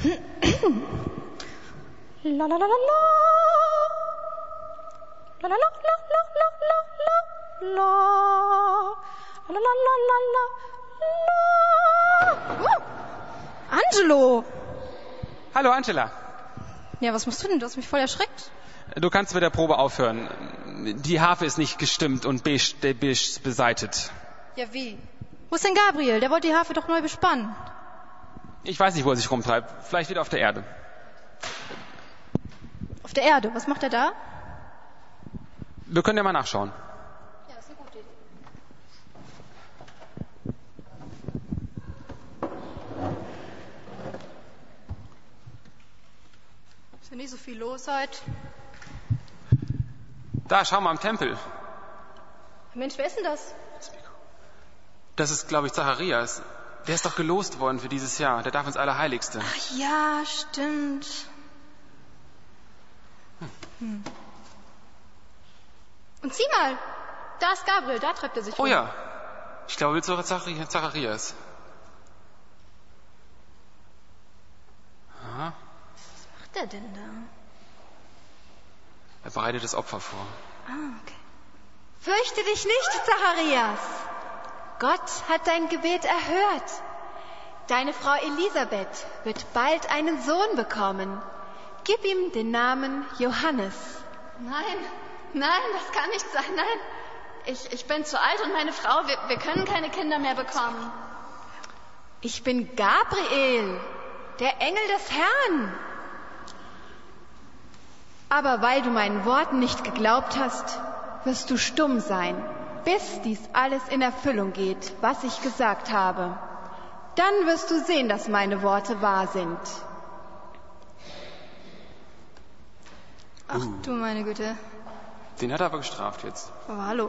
La la la la la. La la la la la la la la. La la la la la la. Angelo! Hallo Angela. Ja, was machst du denn? Du hast mich voll erschreckt. Du kannst mit der Probe aufhören. Die Harfe ist nicht gestimmt und beige beseitet. Ja, wie? Wo ist denn Gabriel? Der wollte die Harfe doch neu bespannen. Ich weiß nicht, wo er sich rumtreibt. Vielleicht wieder auf der Erde. Auf der Erde? Was macht er da? Wir können ja mal nachschauen. Ja, das ist eine gute Idee. Ist ja nicht so viel los heute. Da, schau mal am Tempel. Mensch, wer ist denn das? Das ist, glaube ich, Zacharias. Der ist doch gelost worden für dieses Jahr. Der darf ins Allerheiligste. Ach ja, stimmt. Und sieh mal, da ist Gabriel, da treibt er sich rum. Oh ja, ich glaube, zu Zacharias. Aha. Was macht er denn da? Er bereitet das Opfer vor. Ah, okay. Fürchte dich nicht, Zacharias. Gott hat dein Gebet erhört. Deine Frau Elisabeth wird bald einen Sohn bekommen. Gib ihm den Namen Johannes. Nein, das kann nicht sein. Nein, ich bin zu alt und meine Frau, wir können keine Kinder mehr bekommen. Ich bin Gabriel, der Engel des Herrn. Aber weil du meinen Worten nicht geglaubt hast, wirst du stumm sein, bis dies alles in Erfüllung geht, was ich gesagt habe. Dann wirst du sehen, dass meine Worte wahr sind. Ach du meine Güte. Den hat er aber gestraft jetzt. Aber hallo.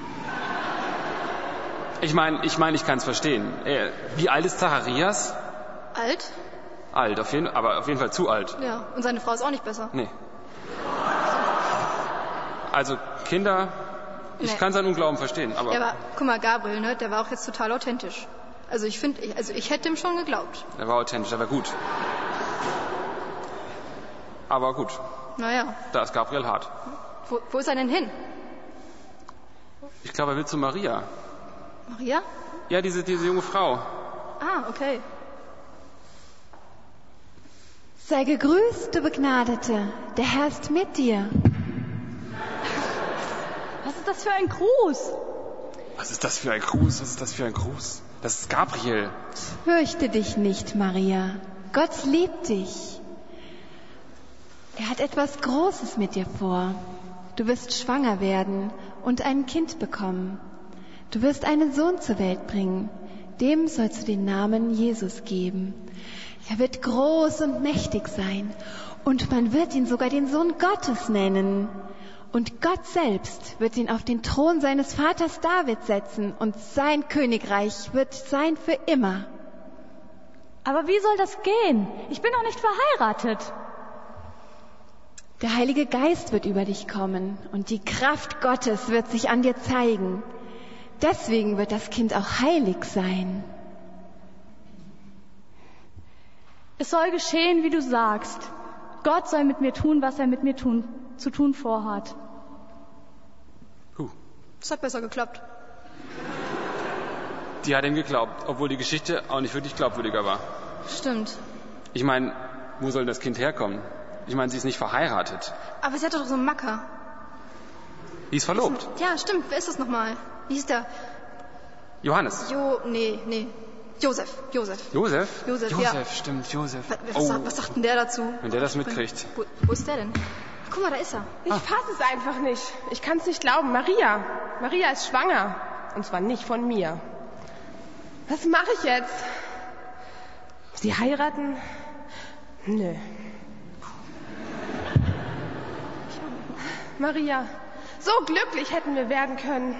Ich meine, ich kann es verstehen. Wie alt ist Zacharias? Alt? Alt, aber auf jeden Fall zu alt. Ja, und seine Frau ist auch nicht besser. Nee. Also Kinder, ich kann seinen Unglauben verstehen, aber... Ja, aber guck mal, Gabriel, ne, der war auch jetzt total authentisch. Also ich hätte ihm schon geglaubt. Er war authentisch, er war gut. Aber gut, Naja, da ist Gabriel hart. wo ist er denn hin? Ich glaube, er will zu Maria. Maria? Ja, diese junge Frau. Ah, okay. Sei gegrüßt, du Begnadete, der Herr ist mit dir. Was ist das für ein Gruß? Was ist das für ein Gruß? Das ist Gabriel. Fürchte dich nicht, Maria. Gott liebt dich. Er hat etwas Großes mit dir vor. Du wirst schwanger werden und ein Kind bekommen. Du wirst einen Sohn zur Welt bringen. Dem sollst du den Namen Jesus geben. Er wird groß und mächtig sein und man wird ihn sogar den Sohn Gottes nennen. Und Gott selbst wird ihn auf den Thron seines Vaters David setzen und sein Königreich wird sein für immer. Aber wie soll das gehen? Ich bin doch nicht verheiratet. Der Heilige Geist wird über dich kommen und die Kraft Gottes wird sich an dir zeigen. Deswegen wird das Kind auch heilig sein. Es soll geschehen, wie du sagst. Gott soll mit mir tun, was er mit mir zu tun vorhat. Das hat besser geklappt. Die hat ihm geglaubt, obwohl die Geschichte auch nicht wirklich glaubwürdiger war. Stimmt. Ich meine, wo soll das Kind herkommen? Ich meine, sie ist nicht verheiratet. Aber sie hatte doch so einen Macker. Die ist verlobt. Ja, stimmt. Wer ist das nochmal? Wie hieß der? Johannes. Nee. Josef, ja. Stimmt, Josef. Was sagt denn der dazu? Wenn der das mitkriegt. Wo ist der denn? Ach, guck mal, da ist er. Ich fasse es einfach nicht. Ich kann es nicht glauben. Maria ist schwanger. Und zwar nicht von mir. Was mache ich jetzt? Sie heiraten? Nö. Maria, so glücklich hätten wir werden können.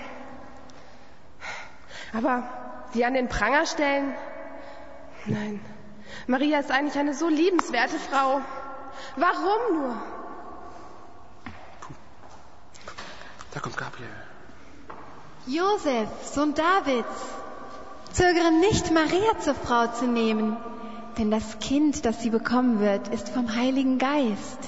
Aber sie an den Pranger stellen? Nein. Maria ist eigentlich eine so liebenswerte Frau. Warum nur? Da kommt Gabriel. Josef, Sohn Davids, zögere nicht, Maria zur Frau zu nehmen, Denn das Kind, das sie bekommen wird, ist vom Heiligen Geist.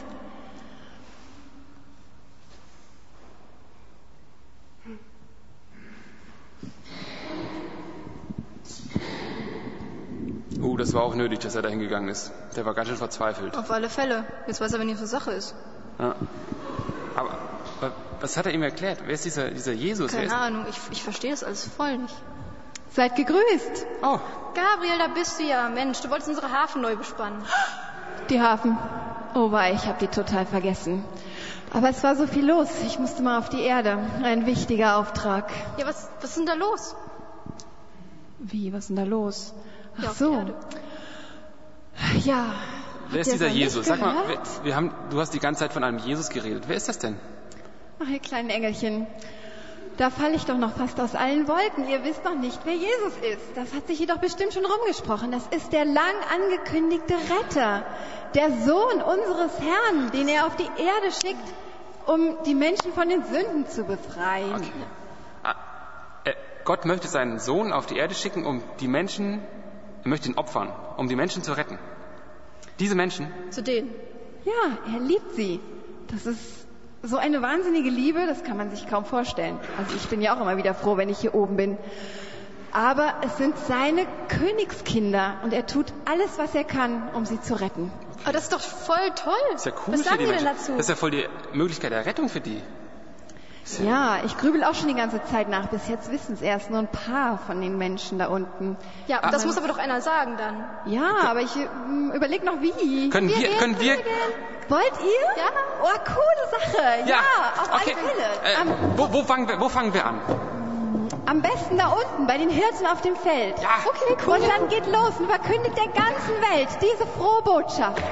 Das war auch nötig, dass er da hingegangen ist. Der war ganz schön verzweifelt. Auf alle Fälle. Jetzt weiß er, was für Sache ist. Ja. Aber was hat er ihm erklärt? Wer ist dieser Jesus? Keine Ahnung, ich verstehe das alles voll nicht. Seid gegrüßt. Oh. Gabriel, da bist du ja. Mensch, du wolltest unsere Hafen neu bespannen. Die Hafen. Oh wei, ich habe die total vergessen. Aber es war so viel los. Ich musste mal auf die Erde. Ein wichtiger Auftrag. Ja, was ist denn da los? Wie, was ist denn da los? Ach Ja, auf so. der Erde. Ja. Wer ist Habt ihr dieser das nicht Jesus? Sag mal, gehört? du hast die ganze Zeit von einem Jesus geredet. Wer ist das denn? Ach, ihr kleinen Engelchen. Da falle ich doch noch fast aus allen Wolken. Ihr wisst noch nicht, wer Jesus ist. Das hat sich hier doch bestimmt schon rumgesprochen. Das ist der lang angekündigte Retter. Der Sohn unseres Herrn, den er auf die Erde schickt, um die Menschen von den Sünden zu befreien. Okay. Gott möchte seinen Sohn auf die Erde schicken, er möchte ihn opfern, um die Menschen zu retten. Diese Menschen? Zu denen. Ja, er liebt sie. Das ist so eine wahnsinnige Liebe, das kann man sich kaum vorstellen. Also ich bin ja auch immer wieder froh, wenn ich hier oben bin. Aber es sind seine Königskinder und er tut alles, was er kann, um sie zu retten. Aber das ist doch voll toll. Das ist ja cool was für sagen die die denn Menschen. dazu? Das ist ja voll die Möglichkeit der Rettung für die. Ja, ich grübel auch schon die ganze Zeit nach. Bis jetzt wissen es erst nur ein paar von den Menschen da unten. Ja, das muss aber doch einer sagen dann. Ja, aber ich überlege noch wie. Können wir? Wollt ihr? Ja. Oh, coole Sache. Ja, auf alle okay. Fälle. Wo fangen wir an? Am besten da unten, bei den Hirten auf dem Feld. Ja. Okay, cool. Und dann geht los und verkündigt der ganzen Welt diese frohe Botschaft.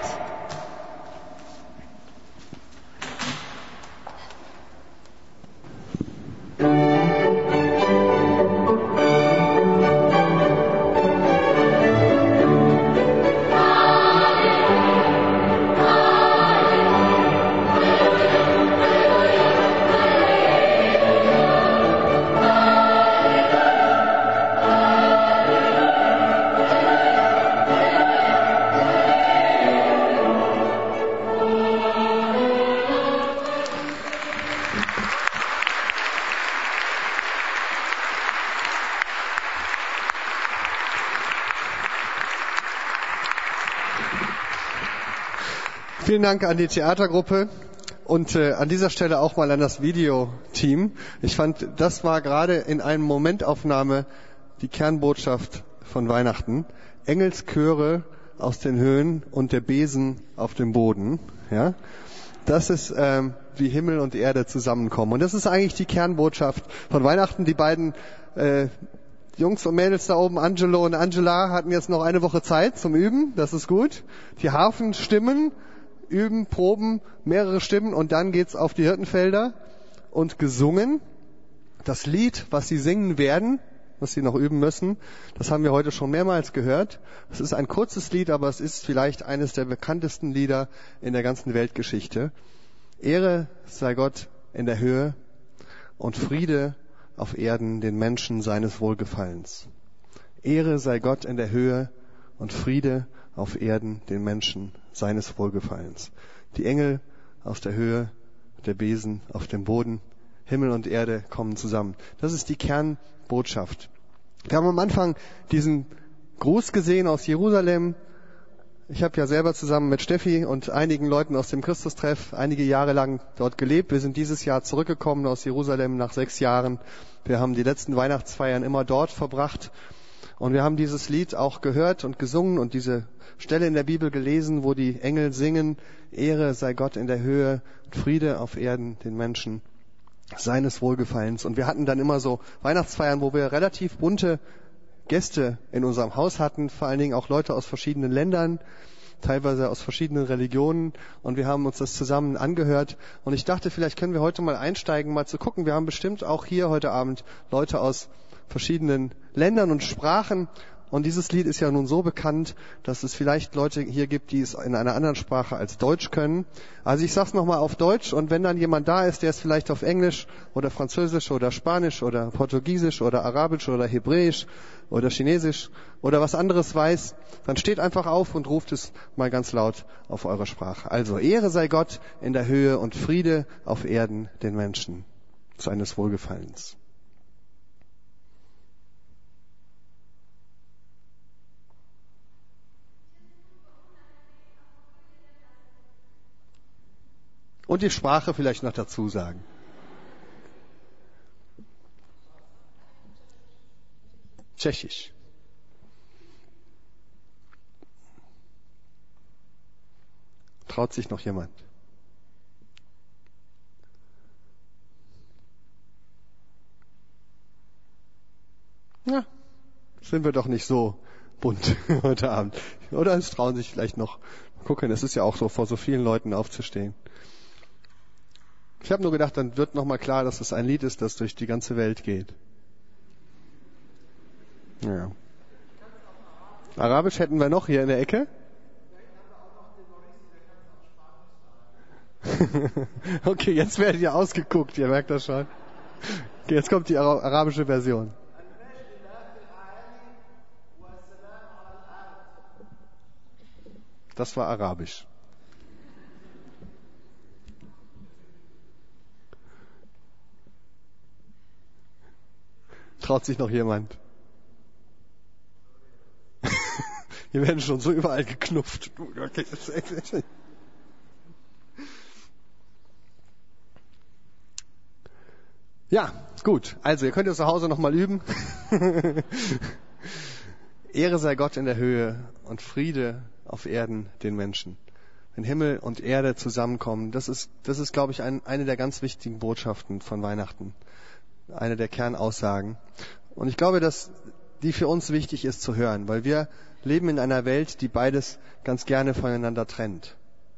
Vielen Dank an die Theatergruppe und an dieser Stelle auch mal an das Videoteam. Ich fand, das war gerade in einer Momentaufnahme die Kernbotschaft von Weihnachten. Engelschöre aus den Höhen und der Besen auf dem Boden. Ja, das ist, wie Himmel und Erde zusammenkommen. Und das ist eigentlich die Kernbotschaft von Weihnachten. Die beiden Jungs und Mädels da oben, Angelo und Angela, hatten jetzt noch eine Woche Zeit zum Üben. Das ist gut. Die Harfenstimmen üben, proben, mehrere Stimmen und dann geht's auf die Hirtenfelder und gesungen. Das Lied, was sie singen werden, was sie noch üben müssen, das haben wir heute schon mehrmals gehört. Es ist ein kurzes Lied, aber es ist vielleicht eines der bekanntesten Lieder in der ganzen Weltgeschichte. Ehre sei Gott in der Höhe und Friede auf Erden den Menschen seines Wohlgefallens. Ehre sei Gott in der Höhe und Friede auf Erden den Menschen seines Wohlgefallens. Die Engel aus der Höhe, der Besen auf dem Boden, Himmel und Erde kommen zusammen. Das ist die Kernbotschaft. Wir haben am Anfang diesen Gruß gesehen aus Jerusalem. Ich habe ja selber zusammen mit Steffi und einigen Leuten aus dem Christustreff einige Jahre lang dort gelebt. Wir sind dieses Jahr zurückgekommen aus Jerusalem nach 6 Jahren. Wir haben die letzten Weihnachtsfeiern immer dort verbracht. Und wir haben dieses Lied auch gehört und gesungen und diese Stelle in der Bibel gelesen, wo die Engel singen, Ehre sei Gott in der Höhe, Friede auf Erden den Menschen seines Wohlgefallens. Und wir hatten dann immer so Weihnachtsfeiern, wo wir relativ bunte Gäste in unserem Haus hatten, vor allen Dingen auch Leute aus verschiedenen Ländern, teilweise aus verschiedenen Religionen. Und wir haben uns das zusammen angehört. Und ich dachte, vielleicht können wir heute mal einsteigen, mal zu gucken. Wir haben bestimmt auch hier heute Abend Leute aus verschiedenen Ländern und Sprachen. Und dieses Lied ist ja nun so bekannt, dass es vielleicht Leute hier gibt, die es in einer anderen Sprache als Deutsch können. Also ich sag's nochmal auf Deutsch und wenn dann jemand da ist, der es vielleicht auf Englisch oder Französisch oder Spanisch oder Portugiesisch oder Arabisch oder Hebräisch oder Chinesisch oder was anderes weiß, dann steht einfach auf und ruft es mal ganz laut auf eurer Sprache. Also, Ehre sei Gott in der Höhe und Friede auf Erden den Menschen seines Wohlgefallens. Und die Sprache vielleicht noch dazu sagen. Tschechisch. Traut sich noch jemand? Ja, sind wir doch nicht so bunt heute Abend. Oder es trauen sich vielleicht noch. Gucken, es ist ja auch so, vor so vielen Leuten aufzustehen. Ich habe nur gedacht, dann wird nochmal klar, dass es ein Lied ist, das durch die ganze Welt geht. Ja. Arabisch hätten wir noch hier in der Ecke. Okay, jetzt werdet ihr ausgeguckt, ihr merkt das schon. Okay, jetzt kommt die arabische Version. Das war Arabisch. Traut sich noch jemand? Wir werden schon so überall geknufft. Ja, gut. Also, ihr könnt es zu Hause nochmal üben. Ehre sei Gott in der Höhe und Friede auf Erden den Menschen. Wenn Himmel und Erde zusammenkommen, das ist, glaube ich, eine der ganz wichtigen Botschaften von Weihnachten. Eine der Kernaussagen. Und ich glaube, dass die für uns wichtig ist zu hören, weil wir leben in einer Welt, die beides ganz gerne voneinander trennt.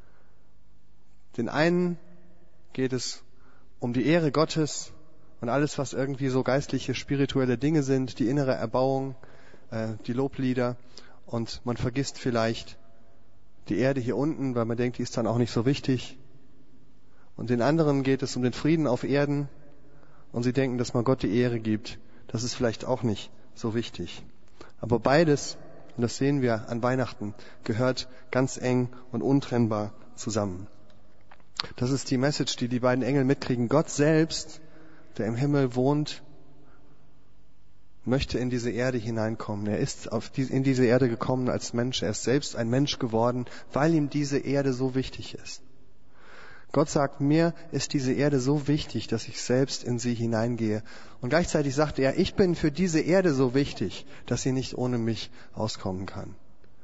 Den einen geht es um die Ehre Gottes und alles, was irgendwie so geistliche, spirituelle Dinge sind, die innere Erbauung, die Loblieder. Und man vergisst vielleicht die Erde hier unten, weil man denkt, die ist dann auch nicht so wichtig. Und den anderen geht es um den Frieden auf Erden und sie denken, dass man Gott die Ehre gibt. Das ist vielleicht auch nicht so wichtig. Aber beides, und das sehen wir an Weihnachten, gehört ganz eng und untrennbar zusammen. Das ist die Message, die beiden Engel mitkriegen. Gott selbst, der im Himmel wohnt, möchte in diese Erde hineinkommen. Er ist in diese Erde gekommen als Mensch. Er ist selbst ein Mensch geworden, weil ihm diese Erde so wichtig ist. Gott sagt, mir ist diese Erde so wichtig, dass ich selbst in sie hineingehe. Und gleichzeitig sagt er, ich bin für diese Erde so wichtig, dass sie nicht ohne mich auskommen kann.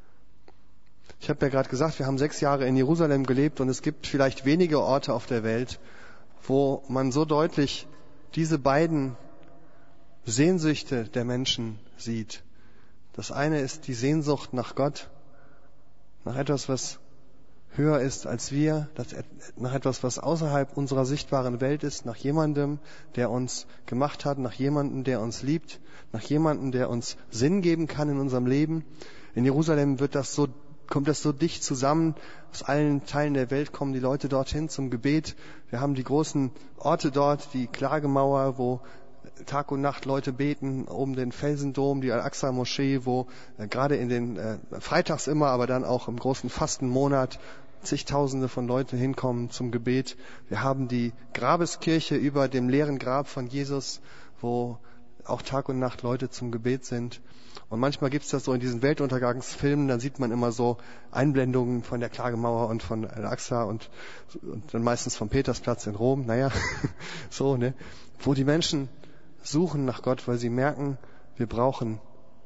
Ich habe ja gerade gesagt, wir haben 6 Jahre in Jerusalem gelebt und es gibt vielleicht wenige Orte auf der Welt, wo man so deutlich diese beiden Sehnsüchte der Menschen sieht. Das eine ist die Sehnsucht nach Gott, nach etwas, was höher ist als wir, nach etwas, was außerhalb unserer sichtbaren Welt ist, nach jemandem, der uns gemacht hat, nach jemandem, der uns liebt, nach jemandem, der uns Sinn geben kann in unserem Leben. In Jerusalem kommt das so dicht zusammen. Aus allen Teilen der Welt kommen die Leute dorthin zum Gebet. Wir haben die großen Orte dort, die Klagemauer, wo Tag und Nacht Leute beten, oben den Felsendom, die Al-Aqsa-Moschee, wo gerade in den freitags immer, aber dann auch im großen Fastenmonat zigtausende von Leuten hinkommen zum Gebet. Wir haben die Grabeskirche über dem leeren Grab von Jesus, wo auch Tag und Nacht Leute zum Gebet sind. Und manchmal gibt's das so in diesen Weltuntergangsfilmen, dann sieht man immer so Einblendungen von der Klagemauer und von Al-Aqsa und dann meistens vom Petersplatz in Rom, so, ne, wo die Menschen suchen nach Gott, weil sie merken, wir brauchen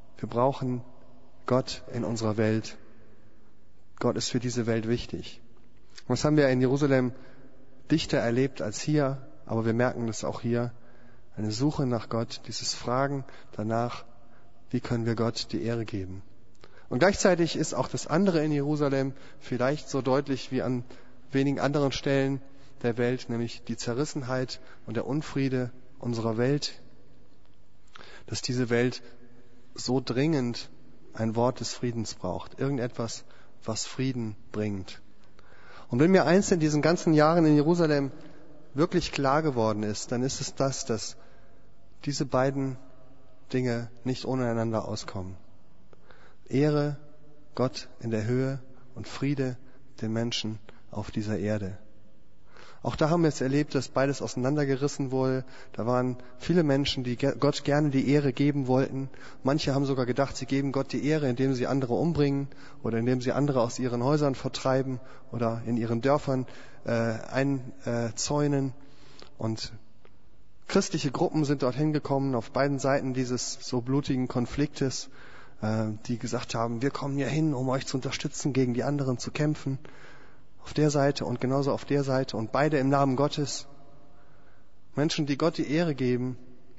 Gott in unserer Welt. Gott ist für diese Welt wichtig. Und das haben wir in Jerusalem dichter erlebt als hier, aber wir merken das auch hier. Eine Suche nach Gott, dieses Fragen danach, wie können wir Gott die Ehre geben. Und gleichzeitig ist auch das andere in Jerusalem vielleicht so deutlich wie an wenigen anderen Stellen der Welt, nämlich die Zerrissenheit und der Unfriede unserer Welt, dass diese Welt so dringend ein Wort des Friedens braucht. Irgendetwas, was Frieden bringt. Und wenn mir eins in diesen ganzen Jahren in Jerusalem wirklich klar geworden ist, dann ist es das, dass diese beiden Dinge nicht ohne einander auskommen. Ehre Gott in der Höhe und Friede den Menschen auf dieser Erde. Auch da haben wir es erlebt, dass beides auseinandergerissen wurde. Da waren viele Menschen, die Gott gerne die Ehre geben wollten. Manche haben sogar gedacht, sie geben Gott die Ehre, indem sie andere umbringen oder indem sie andere aus ihren Häusern vertreiben oder in ihren Dörfern einzäunen. Und christliche Gruppen sind dorthin gekommen, auf beiden Seiten dieses so blutigen Konfliktes, die gesagt haben, wir kommen hier hin, um euch zu unterstützen, gegen die anderen zu kämpfen. Auf der Seite und genauso auf der Seite und beide im Namen Gottes. Menschen, die Gott die Ehre geben,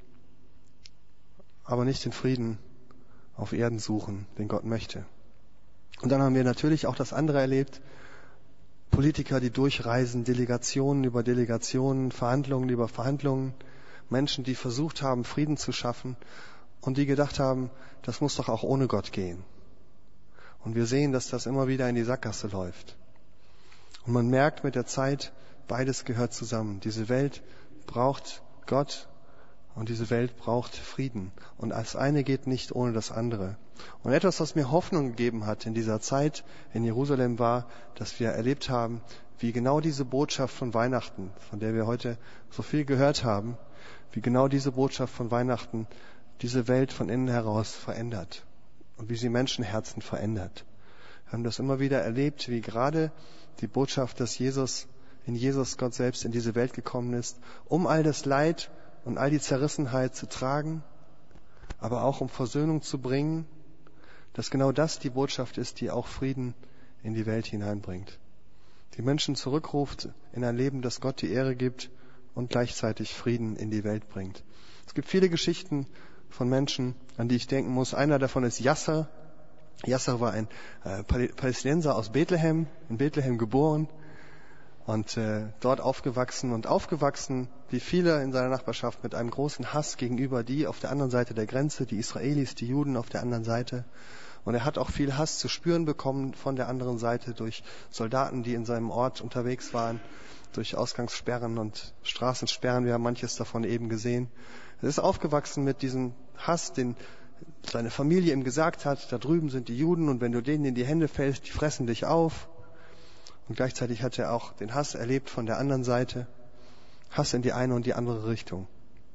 aber nicht den Frieden auf Erden suchen, den Gott möchte. Und dann haben wir natürlich auch das andere erlebt. Politiker, die durchreisen, Delegationen über Delegationen, Verhandlungen über Verhandlungen. Menschen, die versucht haben, Frieden zu schaffen und die gedacht haben, das muss doch auch ohne Gott gehen. Und wir sehen, dass das immer wieder in die Sackgasse läuft. Und man merkt mit der Zeit, beides gehört zusammen. Diese Welt braucht Gott und diese Welt braucht Frieden. Und das eine geht nicht ohne das andere. Und etwas, was mir Hoffnung gegeben hat in dieser Zeit in Jerusalem war, dass wir erlebt haben, wie genau diese Botschaft von Weihnachten, von der wir heute so viel gehört haben, wie genau diese Botschaft von Weihnachten diese Welt von innen heraus verändert und wie sie Menschenherzen verändert. Wir haben das immer wieder erlebt, wie gerade die Botschaft, dass in Jesus Gott selbst in diese Welt gekommen ist, um all das Leid und all die Zerrissenheit zu tragen, aber auch um Versöhnung zu bringen, dass genau das die Botschaft ist, die auch Frieden in die Welt hineinbringt. Die Menschen zurückruft in ein Leben, das Gott die Ehre gibt und gleichzeitig Frieden in die Welt bringt. Es gibt viele Geschichten von Menschen, an die ich denken muss. Einer davon ist Yasser. Yasser war ein Palästinenser aus Bethlehem, in Bethlehem geboren und dort aufgewachsen wie viele in seiner Nachbarschaft mit einem großen Hass gegenüber die auf der anderen Seite der Grenze, die Israelis, die Juden auf der anderen Seite. Und er hat auch viel Hass zu spüren bekommen von der anderen Seite durch Soldaten, die in seinem Ort unterwegs waren, durch Ausgangssperren und Straßensperren. Wir haben manches davon eben gesehen. Er ist aufgewachsen mit diesem Hass, den seine Familie ihm gesagt hat, da drüben sind die Juden und wenn du denen in die Hände fällst, die fressen dich auf. Und gleichzeitig hat er auch den Hass erlebt von der anderen Seite. Hass in die eine und die andere Richtung.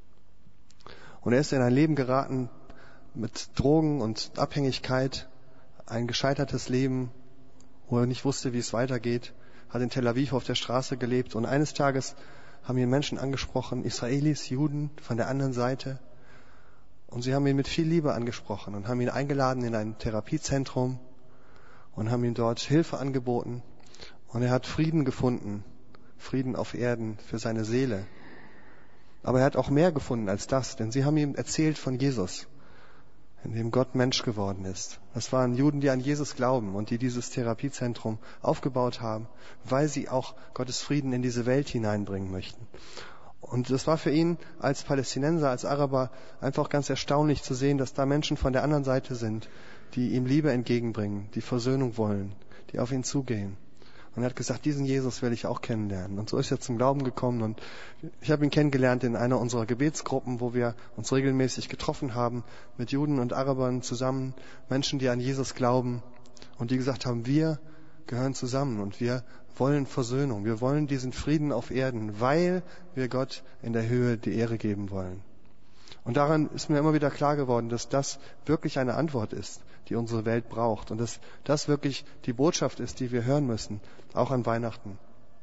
Und er ist in ein Leben geraten mit Drogen und Abhängigkeit, ein gescheitertes Leben, wo er nicht wusste, wie es weitergeht, hat in Tel Aviv auf der Straße gelebt und eines Tages haben ihn Menschen angesprochen, Israelis, Juden von der anderen Seite. Und sie haben ihn mit viel Liebe angesprochen und haben ihn eingeladen in ein Therapiezentrum und haben ihm dort Hilfe angeboten. Und er hat Frieden gefunden, Frieden auf Erden für seine Seele. Aber er hat auch mehr gefunden als das, denn sie haben ihm erzählt von Jesus, in dem Gott Mensch geworden ist. Das waren Juden, die an Jesus glauben und die dieses Therapiezentrum aufgebaut haben, weil sie auch Gottes Frieden in diese Welt hineinbringen möchten. Und das war für ihn als Palästinenser, als Araber einfach ganz erstaunlich zu sehen, dass da Menschen von der anderen Seite sind, die ihm Liebe entgegenbringen, die Versöhnung wollen, die auf ihn zugehen. Und er hat gesagt, diesen Jesus will ich auch kennenlernen. Und so ist er zum Glauben gekommen. Und ich habe ihn kennengelernt in einer unserer Gebetsgruppen, wo wir uns regelmäßig getroffen haben, mit Juden und Arabern zusammen, Menschen, die an Jesus glauben und die gesagt haben, wir gehören zusammen und wir wollen Versöhnung. Wir wollen diesen Frieden auf Erden, weil wir Gott in der Höhe die Ehre geben wollen. Und daran ist mir immer wieder klar geworden, dass das wirklich eine Antwort ist, die unsere Welt braucht. Und dass das wirklich die Botschaft ist, die wir hören müssen, auch an Weihnachten.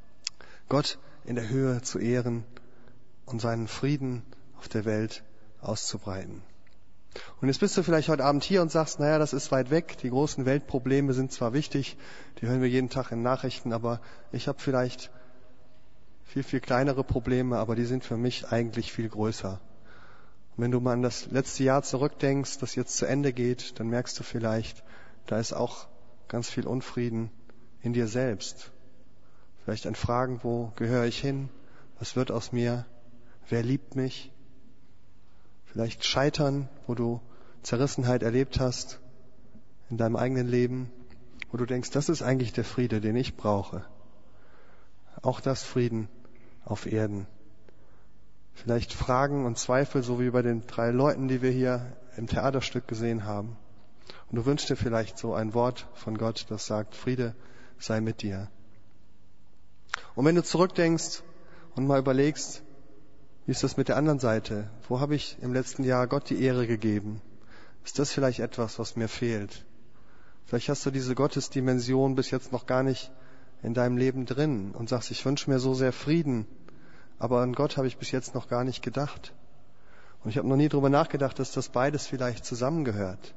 Gott in der Höhe zu ehren und seinen Frieden auf der Welt auszubreiten. Und jetzt bist du vielleicht heute Abend hier und sagst, naja, das ist weit weg, die großen Weltprobleme sind zwar wichtig, die hören wir jeden Tag in Nachrichten, aber ich habe vielleicht viel, viel kleinere Probleme, aber die sind für mich eigentlich viel größer. Und wenn du mal an das letzte Jahr zurückdenkst, das jetzt zu Ende geht, dann merkst du vielleicht, da ist auch ganz viel Unfrieden in dir selbst. Vielleicht an Fragen, wo gehöre ich hin? Was wird aus mir? Wer liebt mich? Vielleicht Scheitern, wo du Zerrissenheit erlebt hast in deinem eigenen Leben, wo du denkst, das ist eigentlich der Friede, den ich brauche. Auch das Frieden auf Erden. Vielleicht Fragen und Zweifel, so wie bei den 3 Leuten, die wir hier im Theaterstück gesehen haben. Und du wünschst dir vielleicht so ein Wort von Gott, das sagt, Friede sei mit dir. Und wenn du zurückdenkst und mal überlegst, wie ist das mit der anderen Seite? Wo habe ich im letzten Jahr Gott die Ehre gegeben? Ist das vielleicht etwas, was mir fehlt? Vielleicht hast du diese Gottesdimension bis jetzt noch gar nicht in deinem Leben drin und sagst, ich wünsche mir so sehr Frieden, aber an Gott habe ich bis jetzt noch gar nicht gedacht. Und ich habe noch nie darüber nachgedacht, dass das beides vielleicht zusammengehört.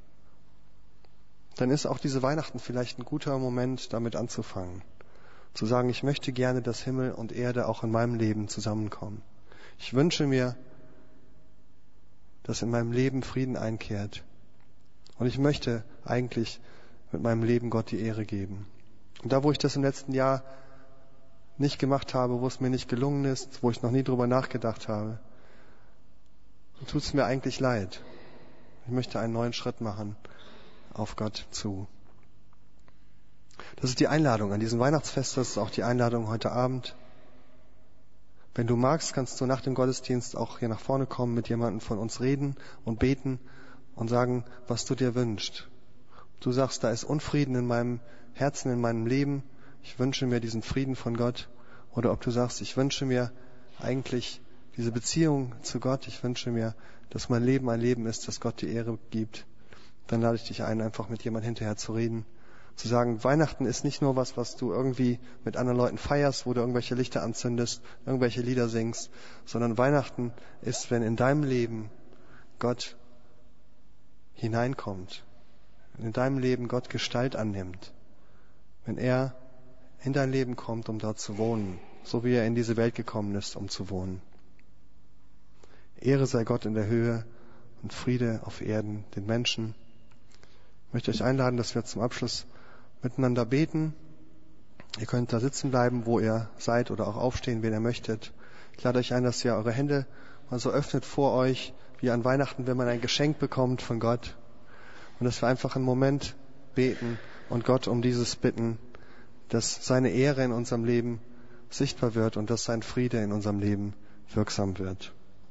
Dann ist auch diese Weihnachten vielleicht ein guter Moment, damit anzufangen. Zu sagen, ich möchte gerne, dass Himmel und Erde auch in meinem Leben zusammenkommen. Ich wünsche mir, dass in meinem Leben Frieden einkehrt. Und ich möchte eigentlich mit meinem Leben Gott die Ehre geben. Und da, wo ich das im letzten Jahr nicht gemacht habe, wo es mir nicht gelungen ist, wo ich noch nie drüber nachgedacht habe, so tut es mir eigentlich leid. Ich möchte einen neuen Schritt machen auf Gott zu. Das ist die Einladung an diesem Weihnachtsfest, das ist auch die Einladung heute Abend. Wenn du magst, kannst du nach dem Gottesdienst auch hier nach vorne kommen, mit jemandem von uns reden und beten und sagen, was du dir wünschst. Du sagst, da ist Unfrieden in meinem Herzen, in meinem Leben. Ich wünsche mir diesen Frieden von Gott. Oder ob du sagst, ich wünsche mir eigentlich diese Beziehung zu Gott. Ich wünsche mir, dass mein Leben ein Leben ist, das Gott die Ehre gibt. Dann lade ich dich ein, einfach mit jemandem hinterher zu reden. Zu sagen, Weihnachten ist nicht nur was du irgendwie mit anderen Leuten feierst, wo du irgendwelche Lichter anzündest, irgendwelche Lieder singst, sondern Weihnachten ist, wenn in deinem Leben Gott hineinkommt, wenn in deinem Leben Gott Gestalt annimmt, wenn er in dein Leben kommt, um dort zu wohnen, so wie er in diese Welt gekommen ist, um zu wohnen. Ehre sei Gott in der Höhe und Friede auf Erden den Menschen. Ich möchte euch einladen, dass wir zum Abschluss miteinander beten. Ihr könnt da sitzen bleiben, wo ihr seid, oder auch aufstehen, wenn ihr möchtet. Ich lade euch ein, dass ihr eure Hände mal so öffnet vor euch, wie an Weihnachten, wenn man ein Geschenk bekommt von Gott. Und dass wir einfach einen Moment beten und Gott um dieses bitten, dass seine Ehre in unserem Leben sichtbar wird und dass sein Friede in unserem Leben wirksam wird.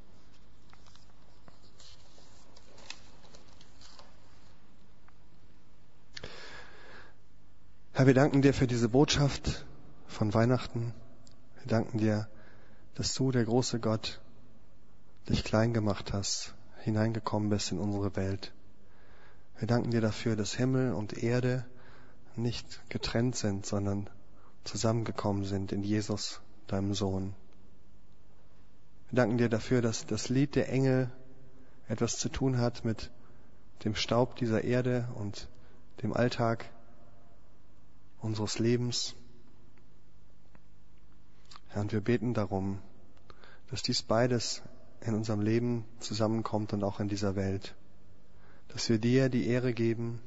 Herr, wir danken dir für diese Botschaft von Weihnachten. Wir danken dir, dass du, der große Gott, dich klein gemacht hast, hineingekommen bist in unsere Welt. Wir danken dir dafür, dass Himmel und Erde nicht getrennt sind, sondern zusammengekommen sind in Jesus, deinem Sohn. Wir danken dir dafür, dass das Lied der Engel etwas zu tun hat mit dem Staub dieser Erde und dem Alltag unseres Lebens. Herr, und wir beten darum, dass dies beides in unserem Leben zusammenkommt und auch in dieser Welt. Dass wir dir die Ehre geben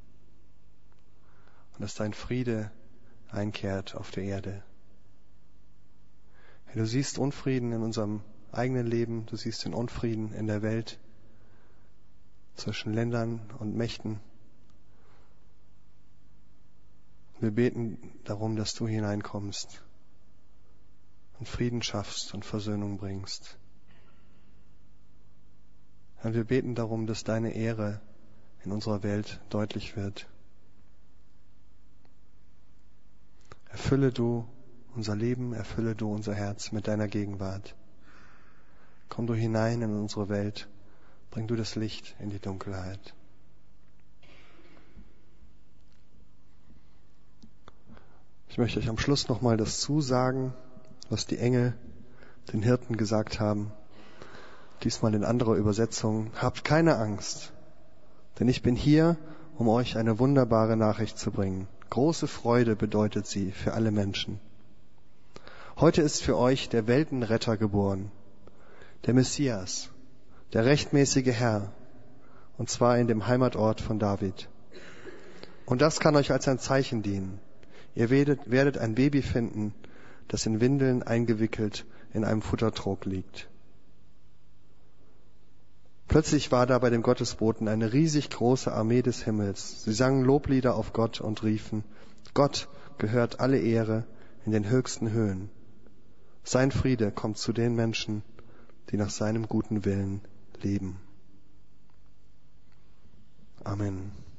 und dass dein Friede einkehrt auf der Erde. Herr, du siehst Unfrieden in unserem eigenen Leben, du siehst den Unfrieden in der Welt zwischen Ländern und Mächten. Wir beten darum, dass du hineinkommst und Frieden schaffst und Versöhnung bringst. Herr, wir beten darum, dass deine Ehre in unserer Welt deutlich wird. Erfülle du unser Leben, erfülle du unser Herz mit deiner Gegenwart. Komm du hinein in unsere Welt, bring du das Licht in die Dunkelheit. Ich möchte euch am Schluss nochmal das zusagen, was die Engel den Hirten gesagt haben. Diesmal in anderer Übersetzung. Habt keine Angst, denn ich bin hier, um euch eine wunderbare Nachricht zu bringen. Große Freude bedeutet sie für alle Menschen. Heute ist für euch der Weltenretter geboren, der Messias, der rechtmäßige Herr, und zwar in dem Heimatort von David. Und das kann euch als ein Zeichen dienen. Ihr werdet ein Baby finden, das in Windeln eingewickelt in einem Futtertrog liegt. Plötzlich war da bei dem Gottesboten eine riesig große Armee des Himmels. Sie sangen Loblieder auf Gott und riefen, Gott gehört alle Ehre in den höchsten Höhen. Sein Friede kommt zu den Menschen, die nach seinem guten Willen leben. Amen.